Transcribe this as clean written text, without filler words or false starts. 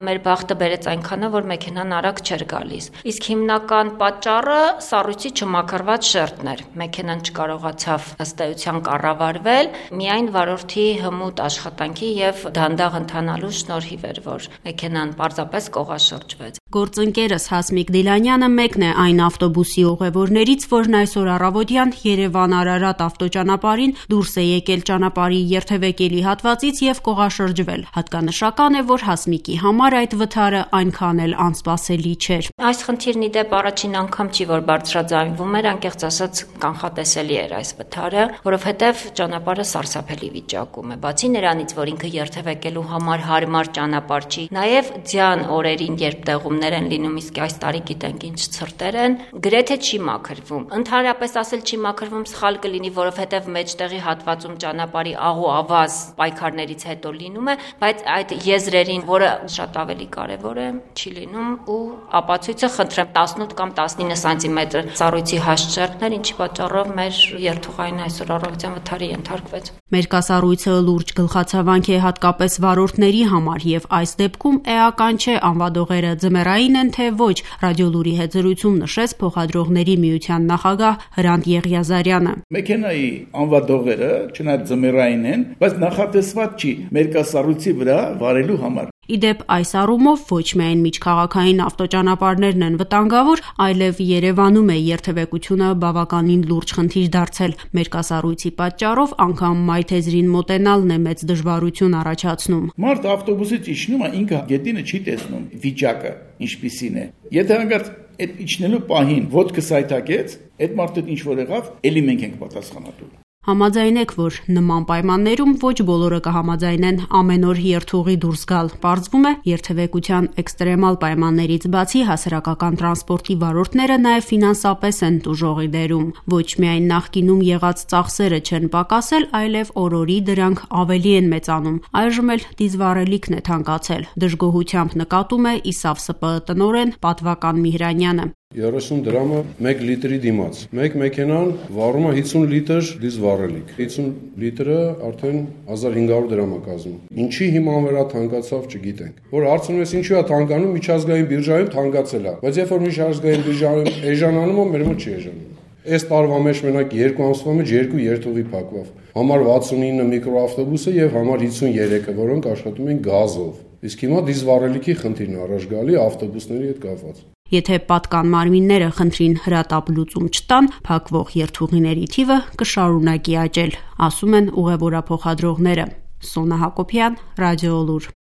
Մեր բախտը բերեց այնքանը, որ մեքենան արագ չէր գալիս։ Իսկ հիմնական պատճառը սառույցի չմաքրված շերտն էր։ Մեքենան չկարողացավ ըստ էության կառավարվել, միայն վարորդի հմուտ աշխատանքի եւ դանդաղ ընթանալու շնորհիվ էր, որ մեքենան պարզապես կողաշրջվեց։ Գործընկերս Հասմիկ Դիլանյանը մեկն է այն ավտոբուսի ուղևորներից, որն այսօր առավոտյան Երևան-Արարատ ավտոճանապարհին դուրս է եկել ճանապարհի երթևեկելի հատվածից եւ կողաշրջվել։ Հատկանշական է, որ Հասմիկի համար այդ վթարը այնքան էլ անսպասելի չէր։ Այս խնդիրն ի դեպ առաջին անգամ չի, որ բարձրաձայնվում էր, անկեղծ ասած կանխատեսելի էր այս վթարը, որովհետև ճանապարհը սարսափելի վիճակում է։ Բացի նրանից, որ ինքը երթևեկելու համար հարմար ճանապարհ չի, նաև ձյան օրերին, երբ տեղումներ են լինում, իսկ այս տարի գիտենք ինչ ցրտեր են, գրեթե չի մաքրվում։ Ընդհանրապես ասել չի մաքրվում սխալ կլինի, որովհետև մեջտեղի հատվածում ճանապարհի աղ ու ավազ պայքարներից հետո լինում է, բայց այդ եզրերին, որը շատ ավելի կարևոր է, չի լինում ու ապացույցը խնդրեմ 18 կամ 19 սանտիմետր սառույցի հաստ շերտներ, ինչի պատճառով մեր երթուղային այսօր առավոտյան վթարի ենթարկվեց։ Մերկասառույցը լուրջ գլխացավանք է հատկապես վարորդների համար եւ այս դեպքում էական չէ անվադողերը ձմեռային են թե ոչ, Ռադիոլուրի հետ զրույցում նշեց Փոխադրողների միության նախագահ Հրանտ Եղիազարյանը։ Մեքենայի անվադողերը չնայած ձմեռային են, բայց նախատեսված չի մերկասառույցի վրա վարելու համար։ Իդեպ այս առումով ոչ միայն միջքաղաքային ավտոճանապարհներն են վտանգավոր, այլև Երևանում է երթևեկությունը բավականին լուրջ խնդիր դարձել։ Մերկասառույցի պատճառով անգամ մայթեզրին մոտենալն է մեծ դժվարություն առաջացնում։ Մարդ ավտոբուսից իջնում է, ինքը գետինը չի տեսնում վիճակը ինչպիսին է։ Եթե հանկարծ այդ իջնելու պահին ոտքը սայթակեց, այդ մարդը ինչ որ եղավ, ելի մենք ենք պատասխանատու։ Համաձայնեք, որ նման պայմաններում ոչ բոլորը կհամաձայնեն ամեն օր երթուղի դուրս գալ։ Պարզվում է, երթևեկության էքստրեմալ պայմաններից բացի հասարակական տրանսպորտի վարորդները նաև ֆինանսապես են տուժողի դերում։ Ոչ միայն նախկինում եղած ծախսերը չեն պակասել, այլև օրորի դրանք ավելի են մեծանում։ Այժմ էլ դիզվառելիքն է թանկացել։ Դժգոհությամբ նկատում է ԻՍԱՎ ՍՊԸ տնօրեն Պատվական Միհրանյանը։ 30 դրամը 1 լիտրի դիմաց։ Մեկ մեքենան վառում է 50 լիտր դիզվառելիք։ 50 լիտրը արդեն 1500 դրամ է կազմում։ Ինչի հիման վրա թանկացավ, չգիտենք։ Որ հարցնում ես ինչու է թանկանում, միջազգային բիրժայում թանկացել է։ Բայց երբ որ միջազգային բիրժայում էժանանում է, մեր մոտ չի էժանանում։ Այս տարվա մեջ մենակ 2 ամսվա մեջ 2 երթուղի փակվավ։ Համար 69 միկրոավտոբուսը եւ համար 53-ը, որոնք աշխատում են գազով։ Իսկ հիմա դիզվառելիքի խնդիրն առաջ գալի ավտոբուսների հետ կապված։ Եթե պատկան մարմինները խնդրին հրատապ լուծում չտան, փակվող երթուղիների թիվը կշարունակի աճել, ասում են ուղևորափոխադրողները։ Սոնա Հակոբյան, Ռադիոլուր։